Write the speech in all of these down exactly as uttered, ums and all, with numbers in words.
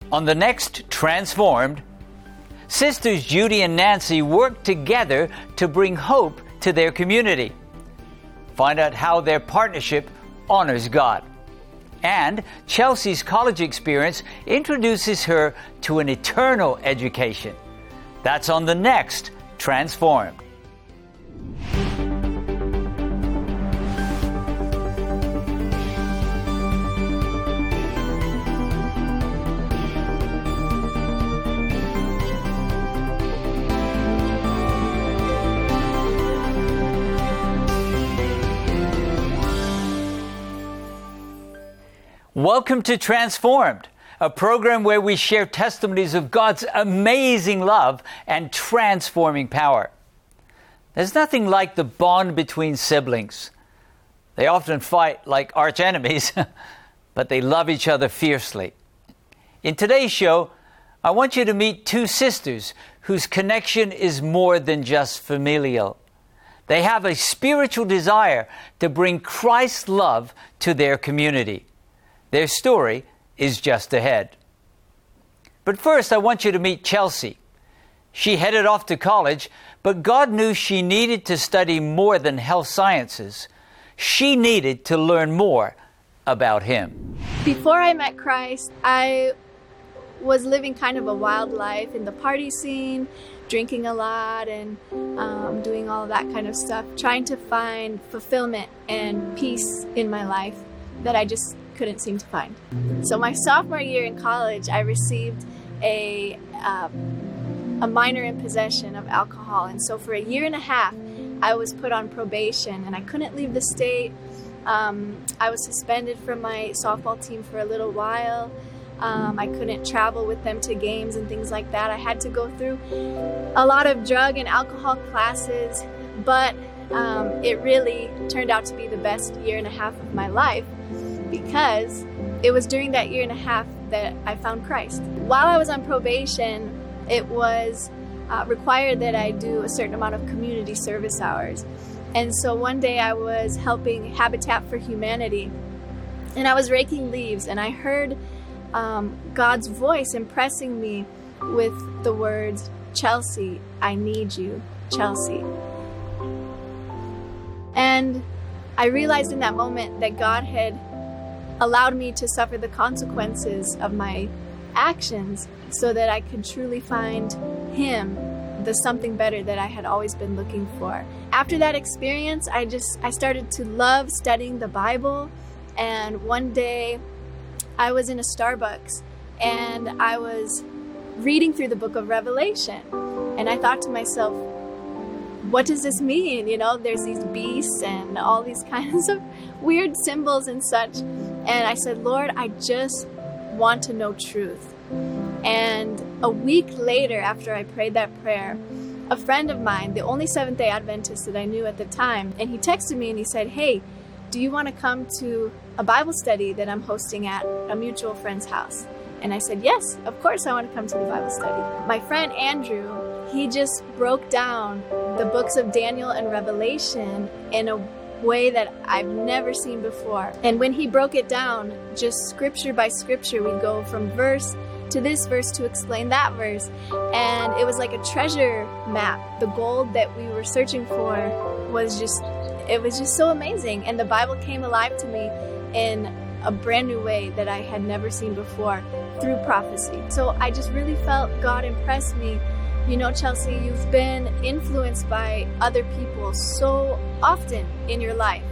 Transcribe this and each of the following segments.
On the next Transformed, Sisters Judy and Nancy work together to bring hope to their community. Find out how their partnership honors God. And Chelsea's college experience introduces her to an eternal education. That's on the next Transformed. Welcome to Transformed, a program where we share testimonies of God's amazing love and transforming power. There's nothing like the bond between siblings. They often fight like arch enemies, but they love each other fiercely. In today's show, I want you to meet two sisters whose connection is more than just familial. They have a spiritual desire to bring Christ's love to their community. Their story is just ahead. But first, I want you to meet Chelsea. She headed off to college, but God knew she needed to study more than health sciences. She needed to learn more about Him. Before I met Christ, I was living kind of a wild life in the party scene, drinking a lot and um, doing all of that kind of stuff, trying to find fulfillment and peace in my life that I just couldn't seem to find. So my sophomore year in college, I received a um, a minor in possession of alcohol, and so for a year and a half, I was put on probation, and I couldn't leave the state. Um, I was suspended from my softball team for a little while. Um, I couldn't travel with them to games and things like that. I had to go through a lot of drug and alcohol classes, but um, it really turned out to be the best year and a half of my life, because it was during that year and a half that I found Christ. While I was on probation, it was uh, required that I do a certain amount of community service hours. And so one day I was helping Habitat for Humanity, and I was raking leaves, and I heard um, God's voice impressing me with the words, "Chelsea, I need you, Chelsea." And I realized in that moment that God had allowed me to suffer the consequences of my actions so that I could truly find Him, the something better that I had always been looking for. After that experience, I just I started to love studying the Bible, and one day I was in a Starbucks and I was reading through the book of Revelation, and I thought to myself, what does this mean? You know, there's these beasts and all these kinds of weird symbols and such. And I said, Lord, I just want to know truth. And a week later, after I prayed that prayer, a friend of mine, the only Seventh-day Adventist that I knew at the time, and he texted me and he said, hey, do you want to come to a Bible study that I'm hosting at a mutual friend's house? And I said, yes, of course I want to come to the Bible study. My friend Andrew, he just broke down the books of Daniel and Revelation in a way that I've never seen before. And when he broke it down, just scripture by scripture, we'd go from verse to this verse to explain that verse. And it was like a treasure map. The gold that we were searching for was just, it was just so amazing. And the Bible came alive to me in a brand new way that I had never seen before through prophecy. So I just really felt God impress me. You know, Chelsea, you've been influenced by other people so often in your life.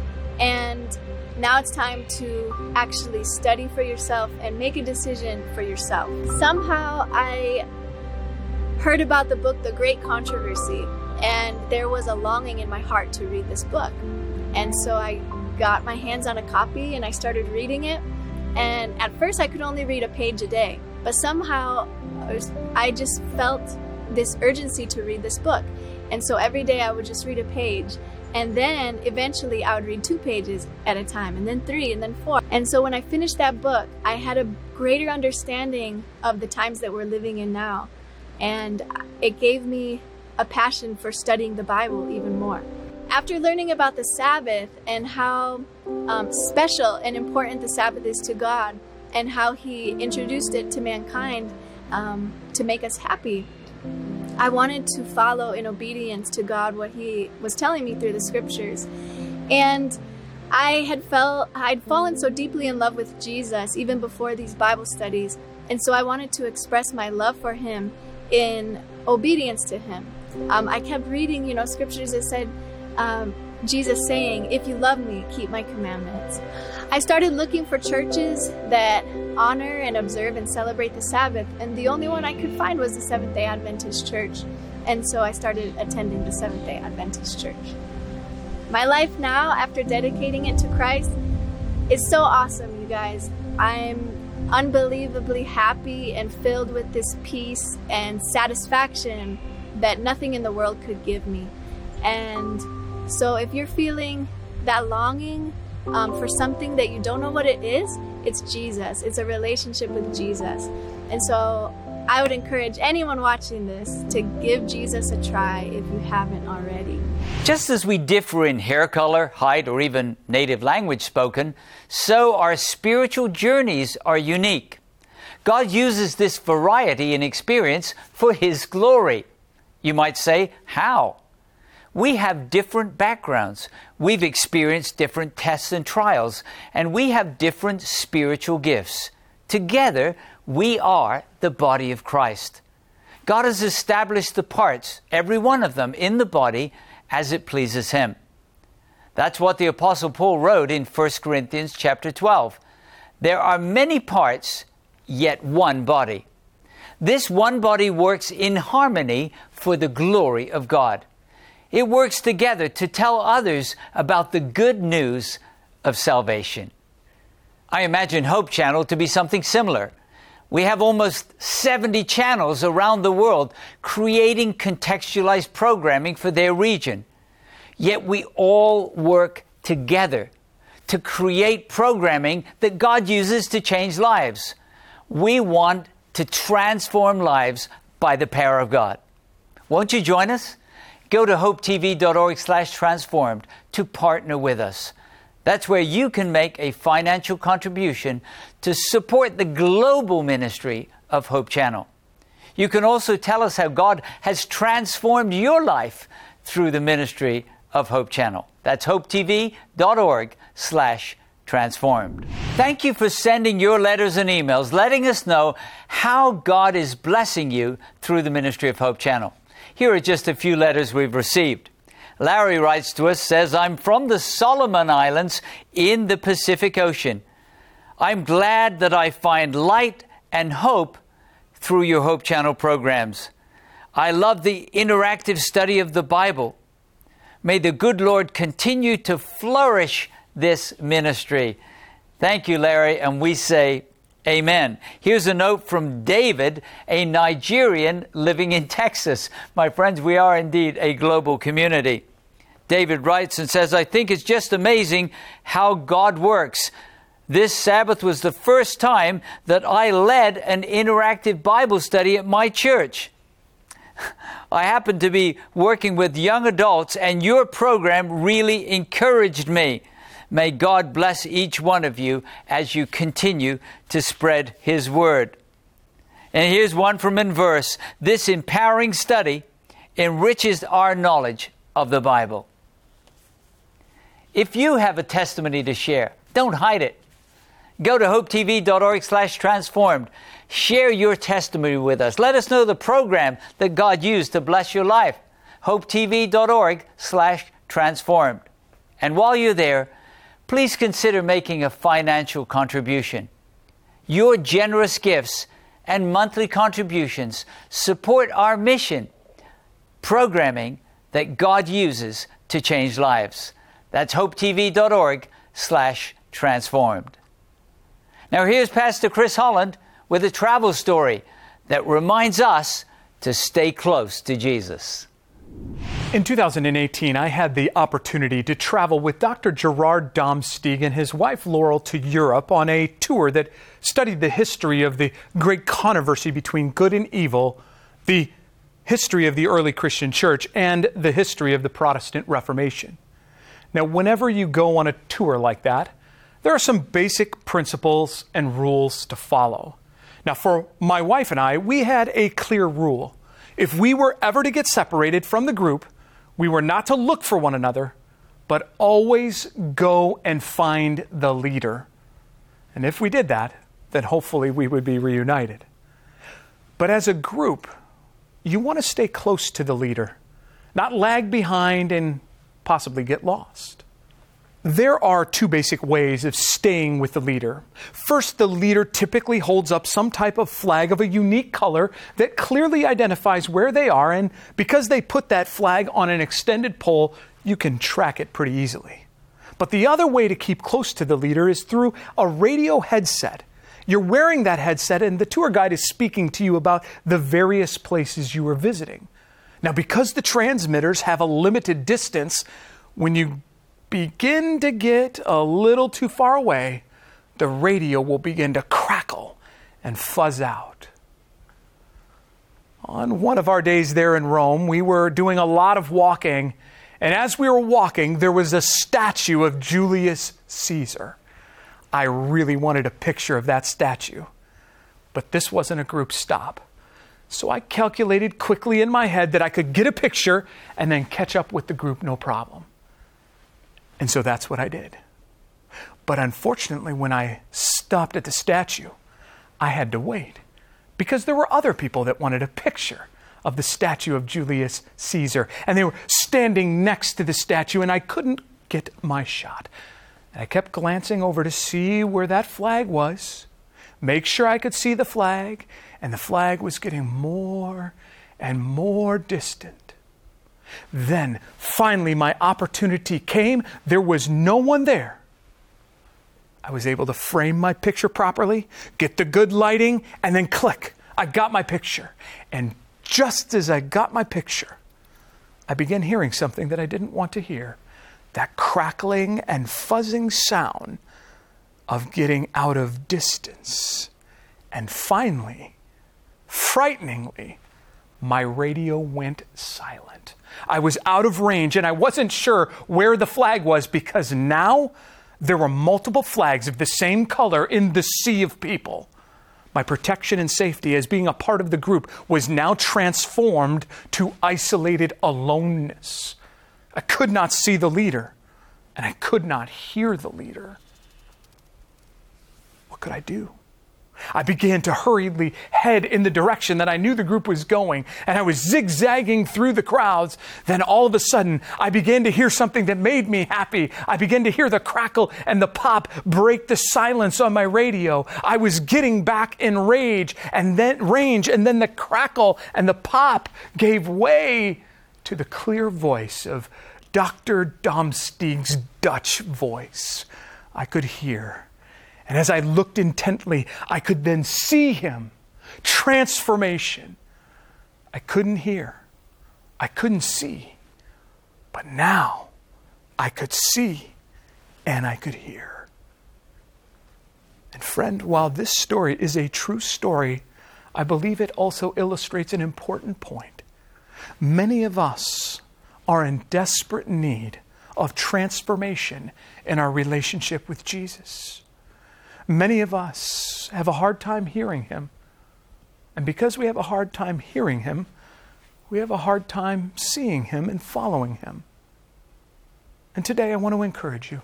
And now it's time to actually study for yourself and make a decision for yourself. Somehow I heard about the book, The Great Controversy, and there was a longing in my heart to read this book. And so I got my hands on a copy and I started reading it. And at first I could only read a page a day, but somehow I just felt this urgency to read this book. And so every day I would just read a page, and then eventually I would read two pages at a time, and then three, and then four. And so when I finished that book, I had a greater understanding of the times that we're living in now. And it gave me a passion for studying the Bible even more. After learning about the Sabbath and how um, special and important the Sabbath is to God, and how He introduced it to mankind um, to make us happy. I wanted to follow in obedience to God what He was telling me through the scriptures. And I had felt, I'd fallen so deeply in love with Jesus even before these Bible studies. And so I wanted to express my love for Him in obedience to Him. Um, I kept reading, you know, scriptures that said, um, Jesus saying, if you love me, keep my commandments. I started looking for churches that honor and observe and celebrate the Sabbath, and the only one I could find was the Seventh-day Adventist Church. And so I started attending the Seventh-day Adventist Church. My life now, after dedicating it to Christ, is so awesome, you guys. I'm unbelievably happy and filled with this peace and satisfaction that nothing in the world could give me. And so if you're feeling that longing um, for something that you don't know what it is, it's Jesus. It's a relationship with Jesus. And so I would encourage anyone watching this to give Jesus a try if you haven't already. Just as we differ in hair color, height, or even native language spoken, so our spiritual journeys are unique. God uses this variety in experience for His glory. You might say, how? We have different backgrounds. We've experienced different tests and trials, and we have different spiritual gifts. Together, we are the body of Christ. God has established the parts, every one of them, in the body as it pleases Him. That's what the Apostle Paul wrote in First Corinthians chapter twelve. There are many parts, yet one body. This one body works in harmony for the glory of God. It works together to tell others about the good news of salvation. I imagine Hope Channel to be something similar. We have almost seventy channels around the world creating contextualized programming for their region. Yet we all work together to create programming that God uses to change lives. We want to transform lives by the power of God. Won't you join us? Go to hope t v dot org slash transformed to partner with us. That's where you can make a financial contribution to support the global ministry of Hope Channel. You can also tell us how God has transformed your life through the ministry of Hope Channel. That's hope t v dot org slash transformed. Thank you for sending your letters and emails, letting us know how God is blessing you through the ministry of Hope Channel. Here are just a few letters we've received. Larry writes to us, says, I'm from the Solomon Islands in the Pacific Ocean. I'm glad that I find light and hope through your Hope Channel programs. I love the interactive study of the Bible. May the good Lord continue to flourish this ministry. Thank you, Larry, and we say amen. Here's a note from David, a Nigerian living in Texas. My friends, we are indeed a global community. David writes and says, I think it's just amazing how God works. This Sabbath was the first time that I led an interactive Bible study at my church. I happened to be working with young adults, and your program really encouraged me. May God bless each one of you as you continue to spread His word. And here's one from Inverse. This empowering study enriches our knowledge of the Bible. If you have a testimony to share, don't hide it. Go to hope t v dot org slash transformed. Share your testimony with us. Let us know the program that God used to bless your life. hope t v dot org slash transformed. And while you're there, please consider making a financial contribution. Your generous gifts and monthly contributions support our mission, programming that God uses to change lives. That's hope t v dot org slash transformed. Now here's Pastor Chris Holland with a travel story that reminds us to stay close to Jesus. In two thousand eighteen, I had the opportunity to travel with Doctor Gerard Domsteeg and his wife Laurel to Europe on a tour that studied the history of the great controversy between good and evil, the history of the early Christian church, and the history of the Protestant Reformation. Now, whenever you go on a tour like that, there are some basic principles and rules to follow. Now, for my wife and I, we had a clear rule. If we were ever to get separated from the group, we were not to look for one another, but always go and find the leader. And if we did that, then hopefully we would be reunited. But as a group, you want to stay close to the leader, not lag behind and possibly get lost. There are two basic ways of staying with the leader. First, the leader typically holds up some type of flag of a unique color that clearly identifies where they are, and because they put that flag on an extended pole, you can track it pretty easily. But the other way to keep close to the leader is through a radio headset. You're wearing that headset and the tour guide is speaking to you about the various places you are visiting. Now, because the transmitters have a limited distance, when you begin to get a little too far away, the radio will begin to crackle and fuzz out. On one of our days there in Rome, we were doing a lot of walking, and as we were walking, there was a statue of Julius Caesar. I really wanted a picture of that statue, but this wasn't a group stop. So I calculated quickly in my head that I could get a picture and then catch up with the group no problem. And so that's what I did. But unfortunately, when I stopped at the statue, I had to wait because there were other people that wanted a picture of the statue of Julius Caesar. And they were standing next to the statue and I couldn't get my shot. And I kept glancing over to see where that flag was, make sure I could see the flag, and the flag was getting more and more distant. Then, finally, my opportunity came. There was no one there. I was able to frame my picture properly, get the good lighting, and then click. I got my picture. And just as I got my picture, I began hearing something that I didn't want to hear. That crackling and fuzzing sound of getting out of distance. And finally, frighteningly, my radio went silent. I was out of range and I wasn't sure where the flag was because now there were multiple flags of the same color in the sea of people. My protection and safety as being a part of the group was now transformed to isolated aloneness. I could not see the leader, and I could not hear the leader. What could I do? I began to hurriedly head in the direction that I knew the group was going, and I was zigzagging through the crowds. Then all of a sudden, I began to hear something that made me happy. I began to hear the crackle and the pop break the silence on my radio. I was getting back in rage and then range, and then the crackle and the pop gave way to the clear voice of Doctor Domsteeg's Dutch voice. I could hear. And as I looked intently, I could then see him. Transformation. I couldn't hear. I couldn't see. But now I could see and I could hear. And friend, while this story is a true story, I believe it also illustrates an important point. Many of us are in desperate need of transformation in our relationship with Jesus. Many of us have a hard time hearing him. And because we have a hard time hearing him, we have a hard time seeing him and following him. And today I want to encourage you.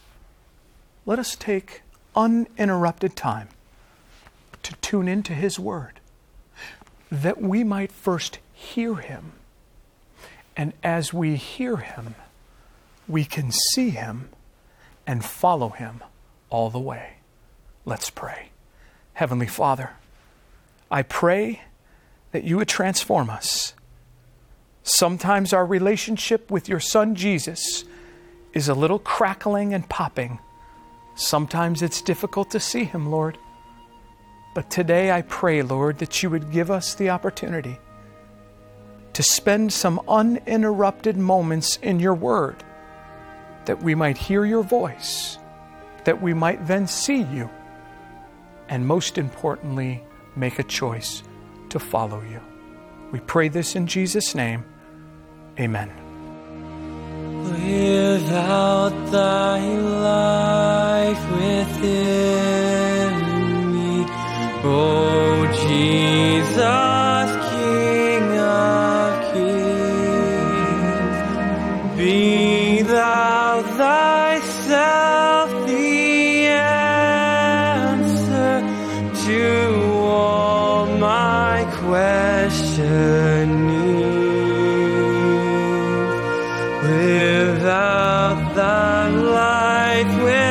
Let us take uninterrupted time to tune into his word, that we might first hear him. And as we hear him, we can see him and follow him all the way. Let's pray. Heavenly Father, I pray that you would transform us. Sometimes our relationship with your Son Jesus is a little crackling and popping. Sometimes it's difficult to see him, Lord. But today I pray, Lord, that you would give us the opportunity to spend some uninterrupted moments in your word, that we might hear your voice, that we might then see you, and most importantly, make a choice to follow you. We pray this in Jesus' name. Amen. Without thy light life within me. Oh, Jesus, King of kings, be thou thyself the answer to all my questionings. Without thy life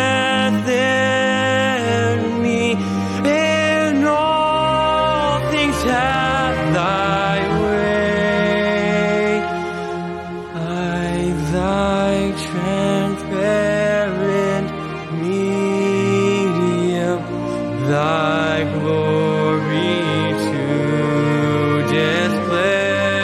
within me, in all things have thy way. I thy transparent medium, thy glory to display.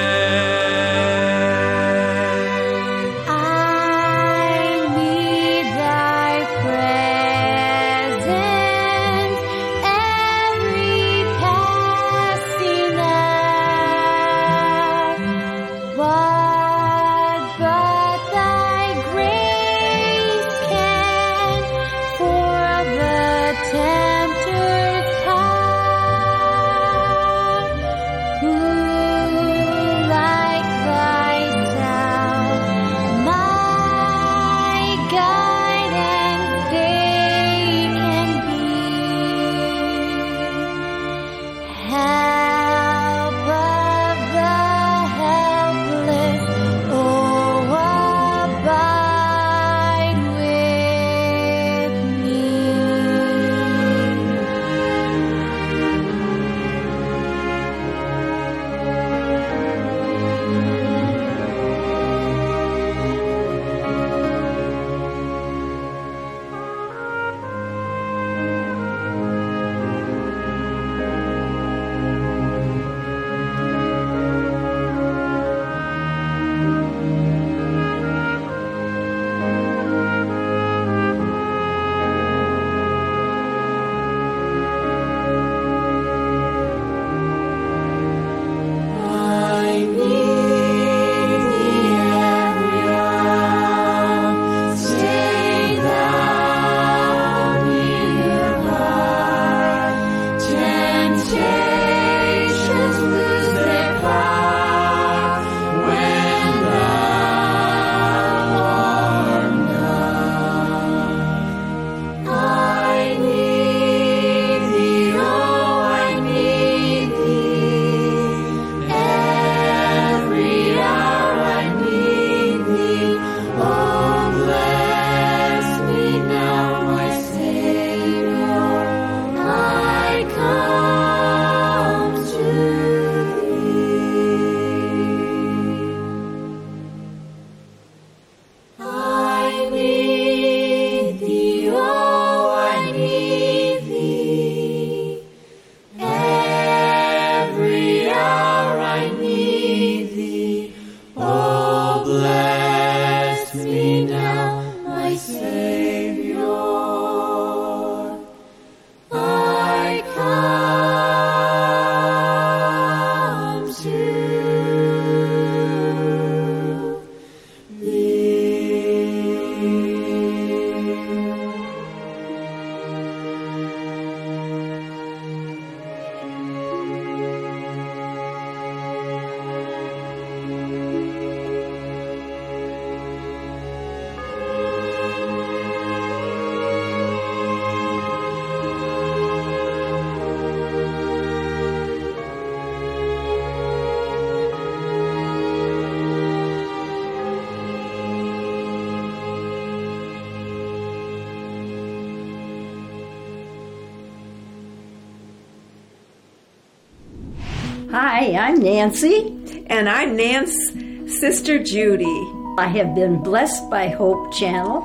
Hi, I'm Nancy. And I'm Nan's sister Judy. I have been blessed by Hope Channel.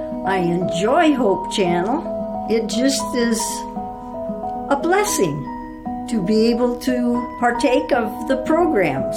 I enjoy Hope Channel. It just is a blessing to be able to partake of the programs.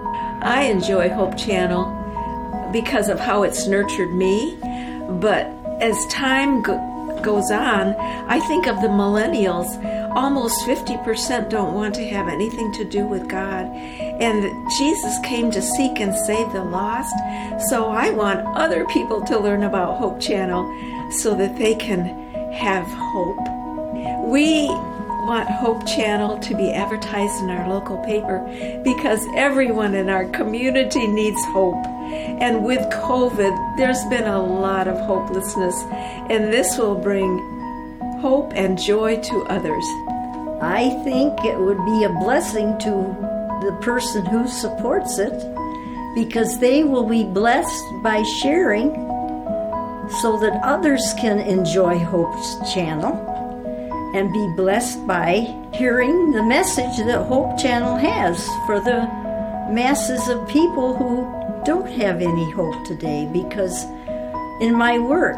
I enjoy Hope Channel because of how it's nurtured me, but as time go- goes on, I think of the millennials. Almost fifty percent don't want to have anything to do with God. And Jesus came to seek and save the lost. So I want other people to learn about Hope Channel so that they can have hope. We want Hope Channel to be advertised in our local paper because everyone in our community needs hope. And with COVID, there's been a lot of hopelessness, and this will bring hope and joy to others. I think it would be a blessing to the person who supports it because they will be blessed by sharing so that others can enjoy Hope's Channel and be blessed by hearing the message that Hope Channel has for the masses of people who don't have any hope today. Because in my work,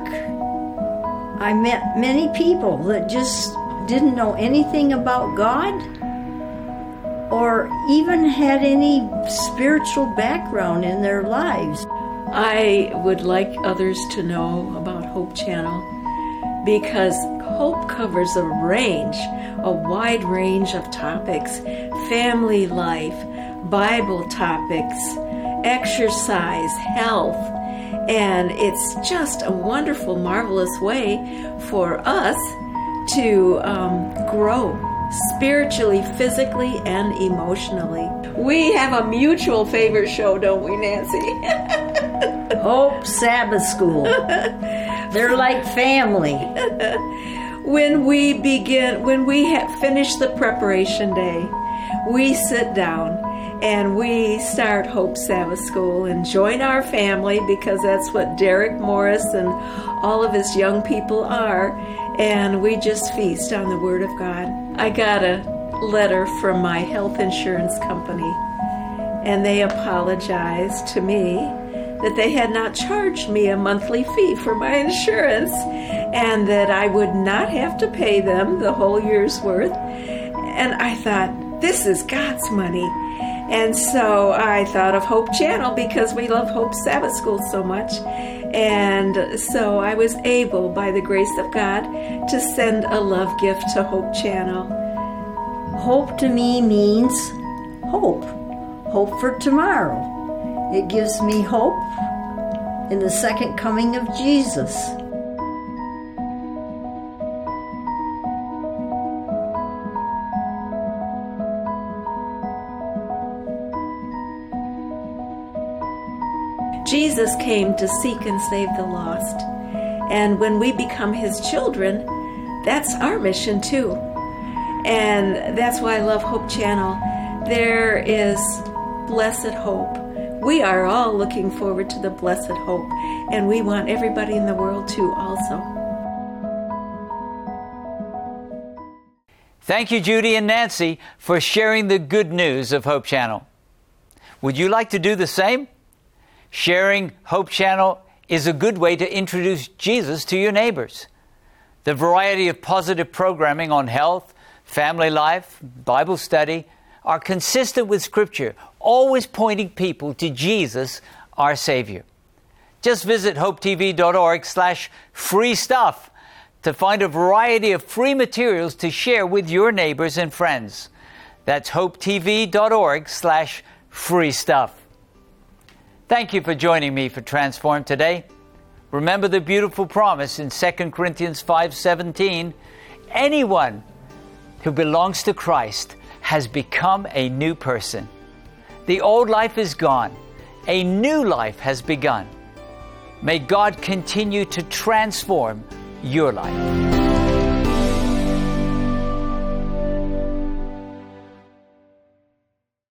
I met many people that just didn't know anything about God or even had any spiritual background in their lives. I would like others to know about Hope Channel because Hope covers a range, a wide range of topics: family life, Bible topics, exercise, health, and it's just a wonderful, marvelous way for us to um, grow spiritually, physically, and emotionally. We have a mutual favorite show, don't we, Nancy? Hope Sabbath School. They're like family. When we begin, when we have finished the preparation day, we sit down and we start Hope Sabbath School and join our family, because that's what Derek Morris and all of his young people are, and we just feast on the Word of God. I got a letter from my health insurance company, and they apologized to me that they had not charged me a monthly fee for my insurance and that I would not have to pay them the whole year's worth. And I thought, this is God's money. And so I thought of Hope Channel because we love Hope Sabbath School so much. And so I was able, by the grace of God, to send a love gift to Hope Channel. Hope to me means hope. Hope for tomorrow. It gives me hope in the second coming of Jesus. Jesus came to seek and save the lost. And when we become His children, that's our mission too. And that's why I love Hope Channel. There is blessed hope. We are all looking forward to the blessed hope, and we want everybody in the world to also. Thank you, Judy and Nancy, for sharing the good news of Hope Channel. Would you like to do the same? Sharing Hope Channel is a good way to introduce Jesus to your neighbors. The variety of positive programming on health, family life, Bible study are consistent with Scripture, always pointing people to Jesus, our Savior. Just visit hopetv.org slash free stuff to find a variety of free materials to share with your neighbors and friends. That's hopetv.org slash free stuff. Thank you for joining me for Transform today. Remember the beautiful promise in Second Corinthians five seventeen, anyone who belongs to Christ has become a new person. The old life is gone. A new life has begun. May God continue to transform your life.